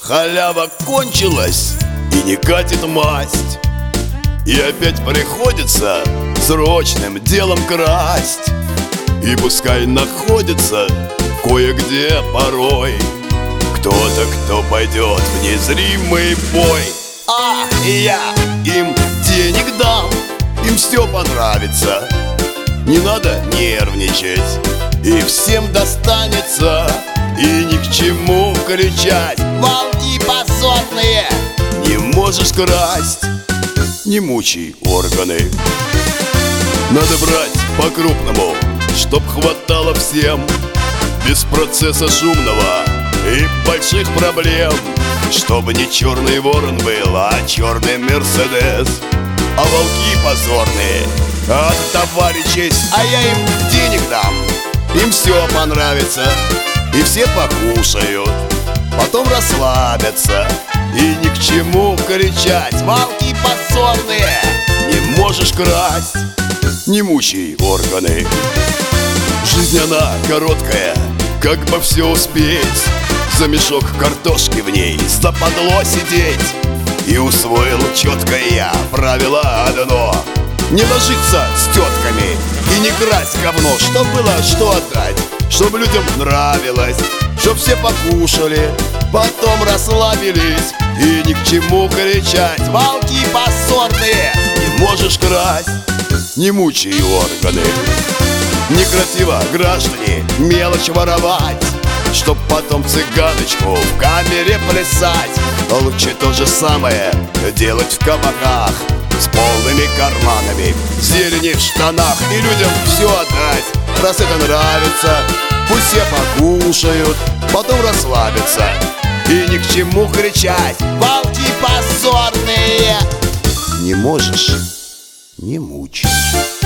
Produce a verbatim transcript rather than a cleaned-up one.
халява кончилась и не катит масть, и опять приходится срочным делом красть. И пускай находится кое-где порой кто-то, кто пойдет в незримый бой. А я им денег дам, им все понравится, не надо нервничать, и всем достанется. И ни к чему кричать: волки позорные! Не можешь красть, не мучай органы. Надо брать по-крупному, чтоб хватало всем, без процесса шумного и больших проблем. Чтобы не черный ворон был, а черный мерседес. А волки позорные от товарищей, а я им денег дам, им все понравится, и все покушают, потом расслабятся. И ни к чему кричать: волки позорные! Не можешь красть, не мучай органы. Жизнь она короткая, как бы все успеть. За мешок картошки в ней западло сидеть. И усвоил четко я правило одно: не ложиться с тетками и не красть говно. Чтоб было что отдать, чтоб людям нравилось, чтоб все покушали, потом расслабились. И ни к чему кричать: волки позорные! Не можешь красть, не мучай органы. Некрасиво, граждане, мелочь воровать, чтоб потом цыганочку в камере плясать. Лучше то же самое делать в кабаках с полными карманами, зелени в штанах, и людям все отдать. Раз это нравится, пусть все покушают, потом расслабятся. И ни к чему кричать: волки позорные! Не можешь — не мучай.